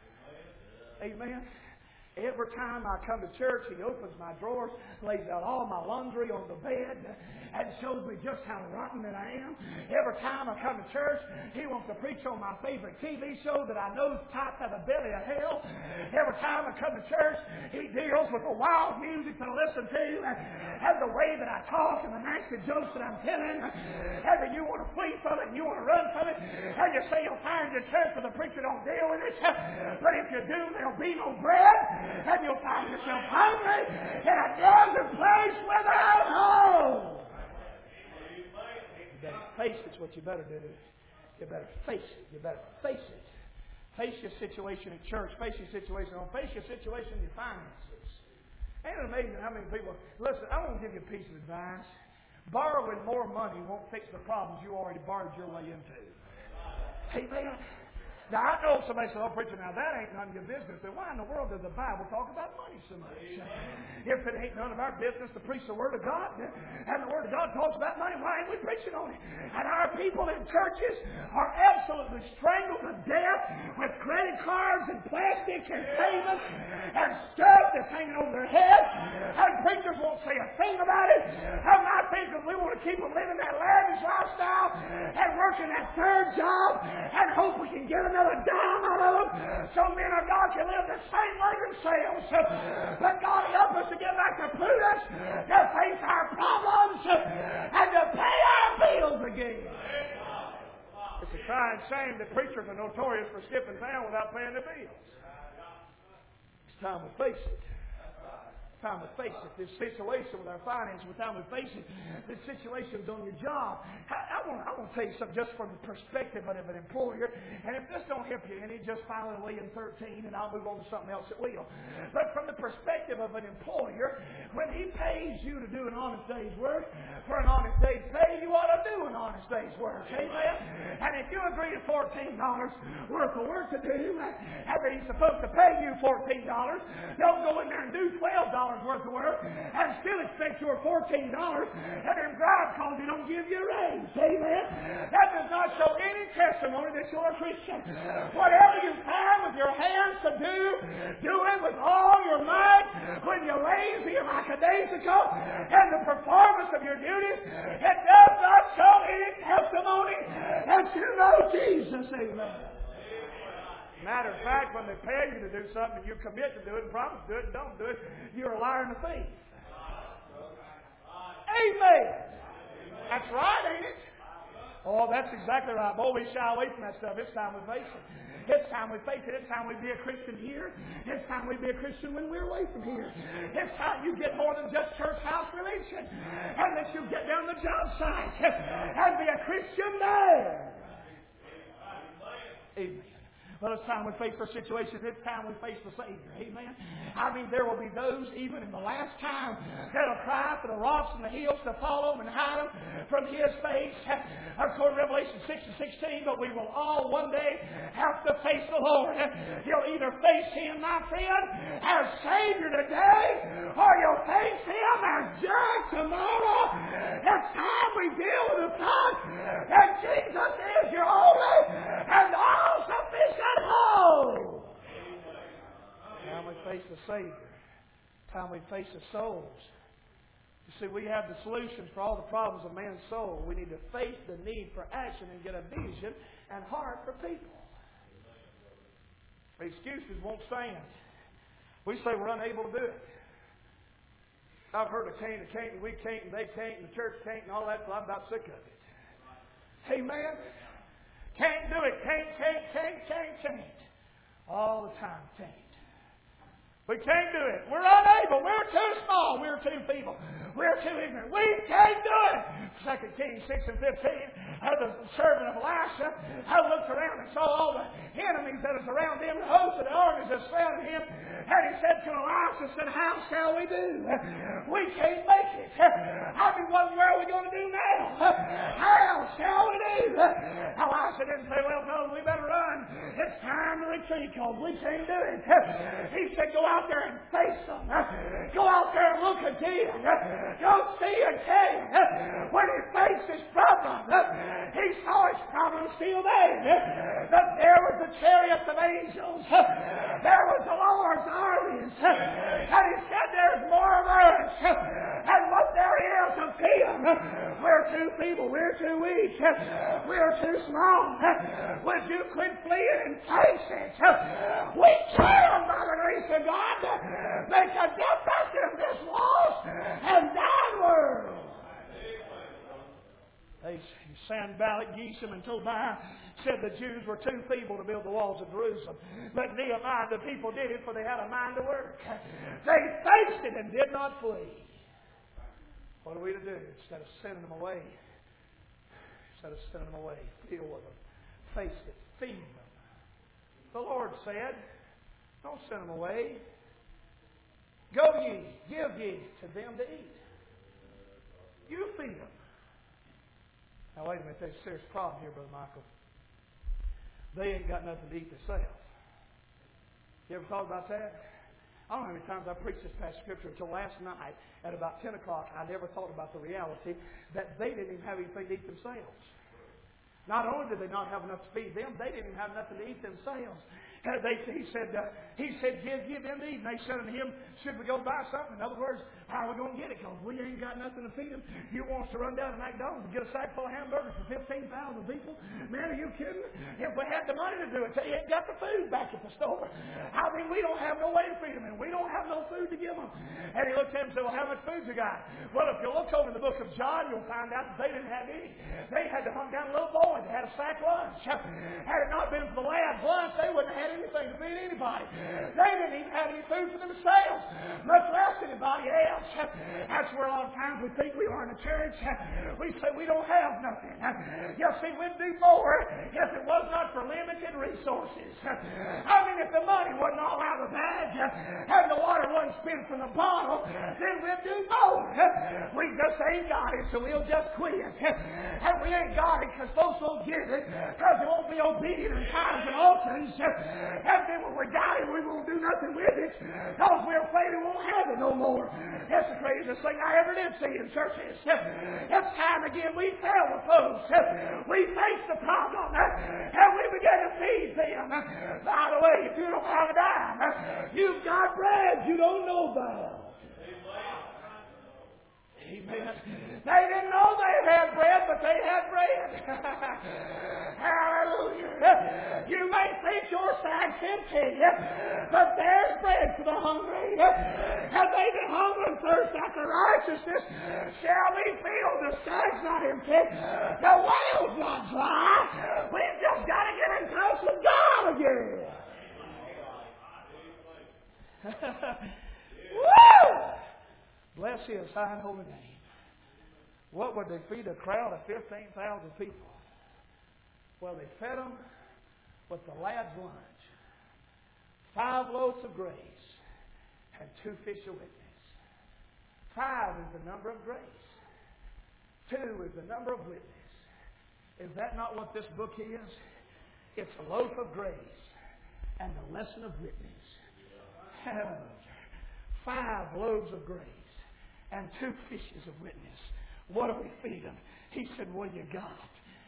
Amen. Every time I come to church, he opens my drawers, lays out all my laundry on the bed, and shows me just how rotten that I am. Every time I come to church, he wants to preach on my favorite T V show that I know is typed out of the belly of hell. Every time I come to church, he deals with the wild music that I listen to, and the way that I talk, and the nasty jokes that I'm telling. And then you want to flee from it, and you want to run from it, and you say you'll find your church, but the preacher don't deal with it. But if you do, there'll be no bread. And you'll find yourself hungry in a desert place without home. You better face it's what you better do. You better face it. You better face it. Face your situation at church. Face your situation at home. Face your situation in your finances. Ain't it amazing how many people... Listen, I want to give you a piece of advice. Borrowing more money won't fix the problems you already borrowed your way into. Amen. Now, I know somebody says, oh, preacher, now that ain't none of your business. Then why in the world does the Bible talk about money so much? If it ain't none of our business to preach the Word of God, and the Word of God talks about money, why ain't we preaching on it? And our people in churches are absolutely strangled to death with credit cards and plastic and payments and stuff that's hanging over their heads. And preachers won't say a thing about it. And my people, we want to keep them living that lavish lifestyle and working that third job and hope we can get them another dime out of them. So men of God can live the same way themselves. But God help us to get back to prudence, to face our problems, and to pay our bills again. It's a crying shame that preachers are notorious for skipping town without paying their bills. It's time we face it. Time to face it. This situation with our finances, with time we face it. This situation's on your job. I, I, want, I want to tell you something just from the perspective of an employer. And if this don't help you any, just file a William thirteen and I'll move on to something else that will. But from the perspective of an employer, when he pays you to do an honest day's work, for an honest day's pay, you ought to do an honest day's work. Amen? And if you agree to fourteen dollars worth of work to do, and that he's supposed to pay you fourteen dollars, don't go in there and do twelve dollars worth of work and still expect your fourteen dollars and then drive because he don't give you a raise. Amen? That does not show any testimony that you're a Christian. Whatever you find with your hands to do, do it with all your might. When you're lazy and lackadaisical in the performance of your duties, it does not show any testimony that you know Jesus. Amen. Matter of fact, when they pay you to do something, you commit to do it and promise to do it and don't do it, you're a liar and a thief. Amen. That's right, ain't it? Oh, that's exactly right. Boy, we shy away from that stuff. It's time we face it. It's time we face it. It's time we be a Christian here. It's time we be a Christian when we're away from here. It's time you get more than just church house religion. And that you get down the job site and be a Christian there. Amen. Well, it's time we face our situations. It's time we face the Savior. Amen. I mean, there will be those, even in the last time, that'll cry for the rocks and the hills to follow them and hide them from His face. According to Revelation six and sixteen, but we will all one day have to face the Lord. You'll either face Him, my friend, as Savior today, or you'll face Him as Judge tomorrow. It's time we deal with the fact that Jesus is your only the Savior. Time we face the souls. You see, we have the solutions for all the problems of man's soul. We need to face the need for action and get a vision and heart for people. The excuses won't stand. We say we're unable to do it. I've heard of can't and can't and we can't and they can't and the church can't and all that, so I'm about sick of it. Amen? Can't do it. Can't, can't, can't, can't, can't. All the time, can't. We can't do it. We're unable. We're too small. We're too feeble. We're too ignorant. We can't do it. Second Kings six and fifteen. As the servant of Elisha, I looked around and saw all the enemies that was around him, the host of the armies that surrounded him. And he said to Elisha, said, how shall we do? We can't make it. I mean, what are we going to do now? How shall we do? Elisha didn't say, well, no, we better run. It's time to retreat because we can't do it. He said, go out there and face them. Go out there and look again. Go see again. When he faced his problem, he saw his problem still there. But there was the chariots of angels. There was the Lord's armies. And he said, there's more of us. And what there is of him. We're too feeble. We're too weak. We're too small. Would you quit fleeing and face it? We can, by the grace of God, make a difference in this lost and dying world. They Sanballat, Geshem, and Tobiah said the Jews were too feeble to build the walls of Jerusalem. But Nehemiah, the people did it, for they had a mind to work. They faced it and did not flee. What are we to do? Instead of sending them away, instead of sending them away, deal with them. Face it. Feed them. The Lord said, don't send them away. Go ye, give ye to them to eat. You feed them. Now, wait a minute. There's a serious problem here, Brother Michael. They ain't got nothing to eat themselves. You ever thought about that? I don't know how many times I preached this past scripture until last night at about ten o'clock. I never thought about the reality that they didn't even have anything to eat themselves. Not only did they not have enough to feed them, they didn't even have nothing to eat themselves. And they, he said, uh, he said, give, give them to eat. And they said unto him, should we go buy something? In other words, how are we going to get it? Because we ain't got nothing to feed them. You want us to run down to McDonald's and get a sack full of hamburgers for fifteen thousand people? Man, are you kidding? If we had the money to do it, they ain't got the food back at the store. I mean, we don't have no way to feed them, and we don't have no food to give them. And he looked at him and said, well, how much food you got? Well, if you look over in the book of John, you'll find out that they didn't have any. They had to hunt down a little boy that had a sack lunch. Had it not been for the lad's lunch, they wouldn't have had anything to feed anybody. They didn't even have any food for themselves, much less anybody else. That's where a lot of times we think we are in the church. We say we don't have nothing. You see, we'd do more if it was not for limited resources. I mean, if the money wasn't all out of the bag and the water wasn't spent from the bottle, then we'd do more. We just ain't got it, so we'll just quit. And we ain't got it because folks won't get it because they won't be obedient in tithes and offerings. And then when we got it, we won't do nothing with it because we're afraid we won't have it no more. That's the craziest thing I ever did see in churches. It's time again we tell the folks, we face the problem, and we begin to feed them. By the way, if you don't have a dime, you've got bread you don't know about. Amen. They didn't know they had bread, but they had bread. Hallelujah. You may think your sack's empty, but there's bread for the hungry. And they that hunger and thirst after righteousness shall be filled. The sack's not empty. The well's not dry. We've just got to get in touch with God again. Woo! Bless His high and holy name. What would they feed a crowd of fifteen thousand people? Well, they fed them with the lad's lunch. Five loaves of grace and two fish of witness. Five is the number of grace. Two is the number of witness. Is that not what this book is? It's a loaf of grace and the lesson of witness. Hallelujah. Five loaves of grace and two fishes of witness. What do we feed them? He said, what you got?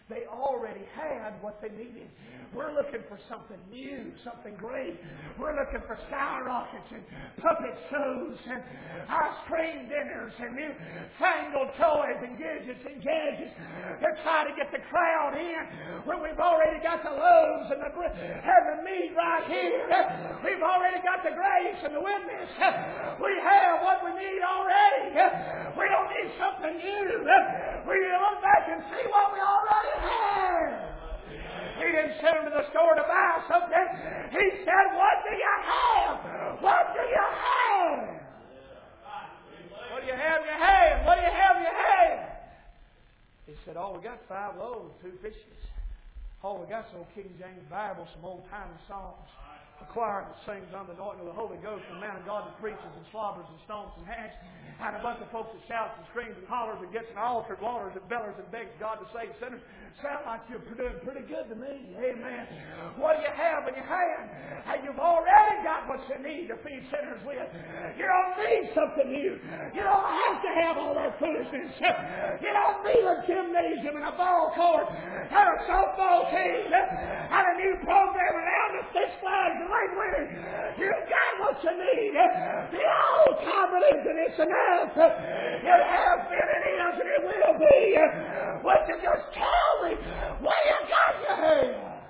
They already had what they needed. We're looking for something new, something great. We're looking for skyrockets and puppet shows and ice cream dinners and new fangled toys and gadgets and gadgets. They're trying to get the crowd in when we've already got the loaves and the, and the meat right here. We've already got the grace and the witness. We have what we need already. We don't need something new. We need to look back and see what we already have. He didn't send them to the store to buy something. He said, what do you have? What do you have? What do you have? You have. What do you have? You have. He said, oh, we got five loaves, two fishes. Oh, we got some old King James Bible, some old-timey songs. A choir that sings under the anointing of the Holy Ghost, and a man of God that preaches and slobbers and stomps and hacks, and a bunch of folks that shouts and screams and hollers and gets an altar, waters and bellers and begs God to save sinners. Sound like you're doing pretty good to me. Amen. What do you have in your hand? And you've already got what you need to feed sinners with. You don't need something new. You don't have to have all that foolishness. You don't need a gymnasium and a ball court and a softball team and a new program around the Six Flags. You've got what you need. The old confidence that it's enough. It has been, it is, and it will be. What you just tell me, what you got in your hand?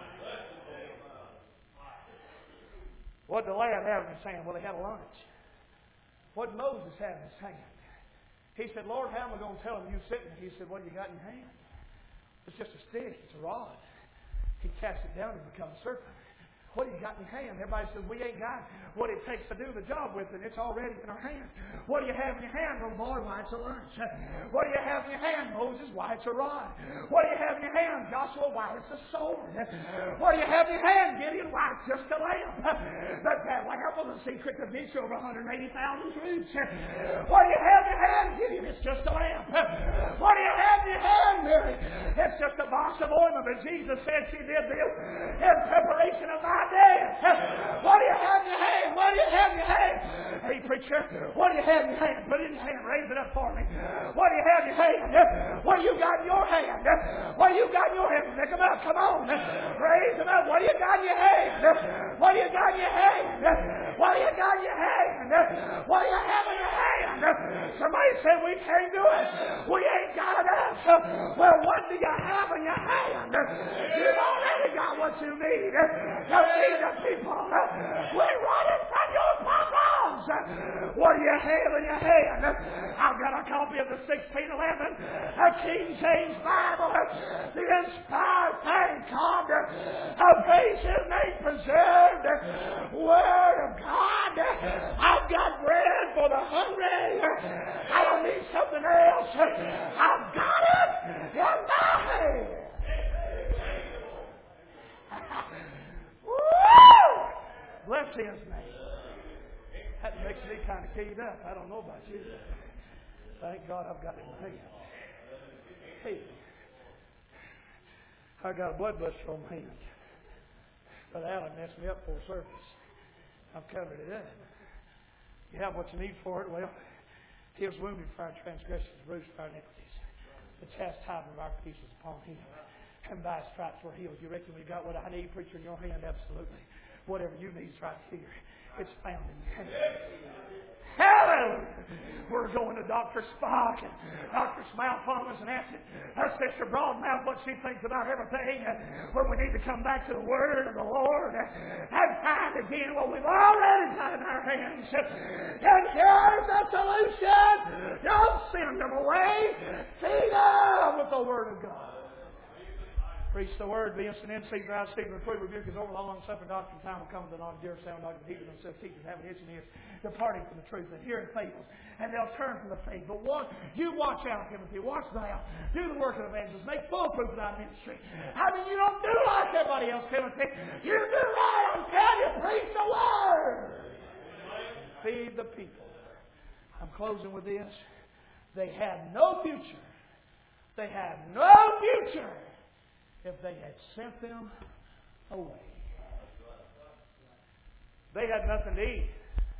What did the lad have in his hand? Well, he had a lunch. What did Moses have in his hand? He said, Lord, how am I going to tell him you sitting? He said, what do you got in your hand? It's just a stick. It's a rod. He cast it down and become a serpent. What do you got in your hand? Everybody says, we ain't got what it takes to do the job with, and it's already in our hand. What do you have in your hand, little boy? Why, it's a lunch. What do you have in your hand, Moses? Why, it's a rod. What do you have in your hand, Joshua? Why, it's a sword. What do you have in your hand, Gideon? Why, it's just a lamp. But that lamp was a secret to victory over one hundred eighty thousand troops. What do you have in your hand, Gideon? It's just a lamp. What do you have in your hand, Mary? It's just a box of ointment, but Jesus said she did this in preparation of my death. What do you have in your hand? What do you have in your hand? Hey, preacher, what do you have in your hand? Put it in your hand. Raise it up for me. What do you have in your hand? What do you got in your hand? What do you got in your hand? Pick them up. Come on. Raise them up. What do you got in your hand? What do you got in your hand? What do you got in your hand? What do you have in your hand? Somebody said we can't do it. We ain't got enough. Well, what do you have in your hand? You've already got what you need. You need the people. We're running from your problems. What do you have in your hand? I've got a copy of the sixteen eleven, a King James Bible, the inspired, thank God, a patient made preserved Word of God. I've got bread for the hungry. I don't need something else. I've got it in my hand. Woo! Bless His name. That makes me kind of keyed up. I don't know about you. Thank God I've got it in my hand. Hey, I got a blood blister on my hand. Brother Allen messed me up for service. I've covered it up. You have what you need for it. Well, He was wounded for our transgressions, bruised for our iniquities. The chastisement of our peace was upon Him, and by His stripes we're healed. You reckon we got what I need, preacher, in your hand? Absolutely. Whatever you need is right here. It's found in your hand. Hallelujah! We're going to Doctor Spock and Doctor Smalfumbus and asking our Sister Broadmouth what she thinks about everything. When we need to come back to the Word of the Lord and find again what we've already got in our hands. And here's the solution. Don't send them away. Feed them with the Word of God. Preach the word, be instant in season, out of season, reprove, rebuke, is over, long suffering doctrine, time will come to the knowledge, dear sound doctrine, heeding themselves, teachers, having itching ears, departing from the truth, and hearing fables, and they'll turn from the faith. But what, you watch out, Timothy, watch thou, do the work of evangelist, make full proof of thy ministry. I mean, you don't do like everybody else, Timothy. You do right, I'm telling you, preach the word. Feed the people. I'm closing with this. They had no future. They had no future if they had sent them away. They had nothing to eat.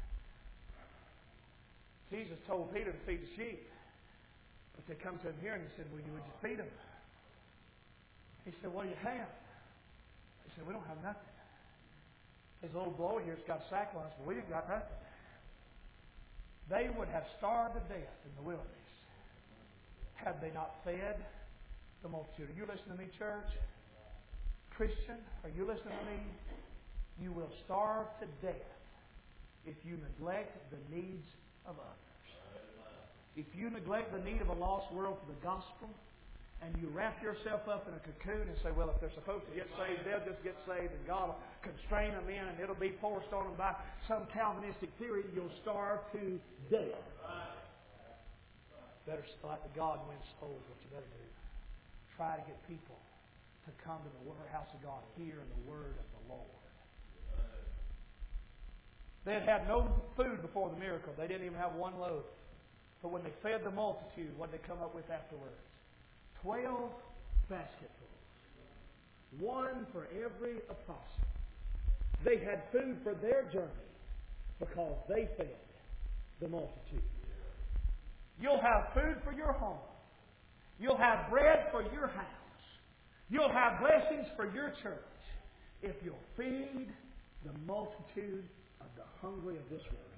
Jesus told Peter to feed the sheep. But they come to him here and he said, well, you would you feed them? He said, what do you have? He said, we don't have nothing. His little boy here's got sackcloth, but we ain't got nothing. They would have starved to death in the wilderness had they not fed the multitude. Are you listening to me, church? Christian, are you listening to me? You will starve to death if you neglect the needs of others. If you neglect the need of a lost world for the gospel, and you wrap yourself up in a cocoon and say, well, if they're supposed to get saved, they'll just get saved, and God will constrain them in, and it'll be forced on them by some Calvinistic theory, you'll starve to death. Better fight the God wins souls, what you better do. Try to get people to come to the house of God, hear the word of the Lord. They had had no food before the miracle. They didn't even have one loaf. But when they fed the multitude, what did they come up with afterwards? Twelve basketfuls. One for every apostle. They had food for their journey because they fed the multitude. You'll have food for your home. You'll have bread for your house. You'll have blessings for your church if you'll feed the multitude of the hungry of this world.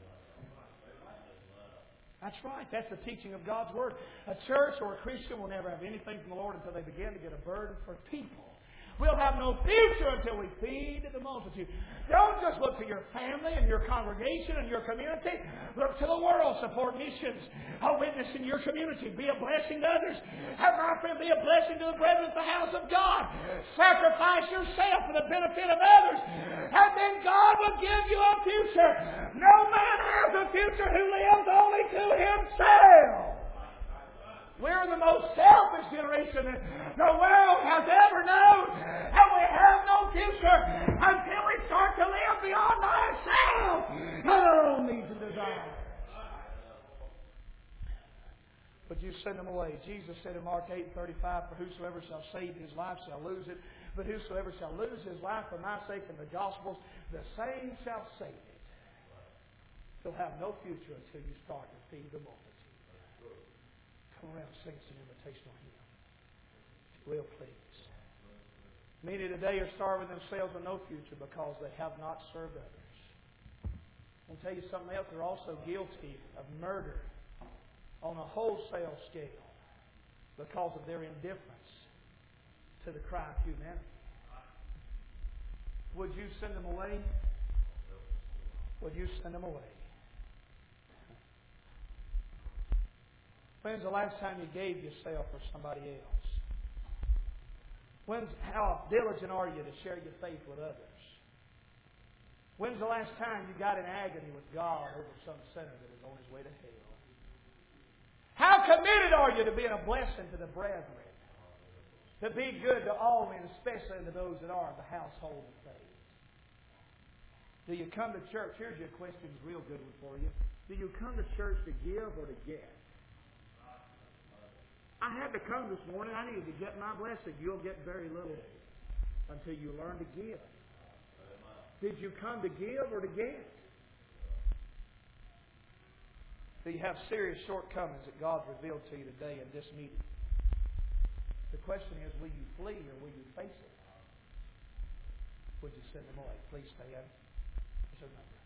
That's right. That's the teaching of God's Word. A church or a Christian will never have anything from the Lord until they begin to get a burden for people. We'll have no future until we feed the multitude. Don't just look to your family and your congregation and your community. Look to the world. Support missions. A witness in your community. Be a blessing to others. Have my friend be a blessing to the brethren of the house of God. Sacrifice yourself for the benefit of others. And then God will give you a future. No man has a future who lives only to himself. We're the most selfish generation that the world has ever known. And we have no future until we start to live beyond ourselves and our own needs and desires. But you send them away. Jesus said in Mark eight thirty-five, for whosoever shall save his life shall lose it. But whosoever shall lose his life for my sake and the gospel's, the same shall save it. You'll have no future until you start to feed the multitude. Come around and sing some invitational hymn. If you will, please. Many today are starving themselves with no future because they have not served others. I'll tell you something else. They're also guilty of murder on a wholesale scale because of their indifference to the cry of humanity. Would you send them away? Would you send them away? When's the last time you gave yourself for somebody else? When's, how diligent are you to share your faith with others? When's the last time you got in agony with God over some sinner that is on his way to hell? How committed are you to being a blessing to the brethren? To be good to all men, especially to those that are in the household of faith. Do you come to church? Here's your question, it's a real good one for you. Do you come to church to give or to get? I had to come this morning. I needed to get my blessing. You'll get very little until you learn to give. Did you come to give or to get? Do you have serious shortcomings that God revealed to you today in this meeting? The question is, will you flee or will you face it? Would you send them away? Please stand. There's a number.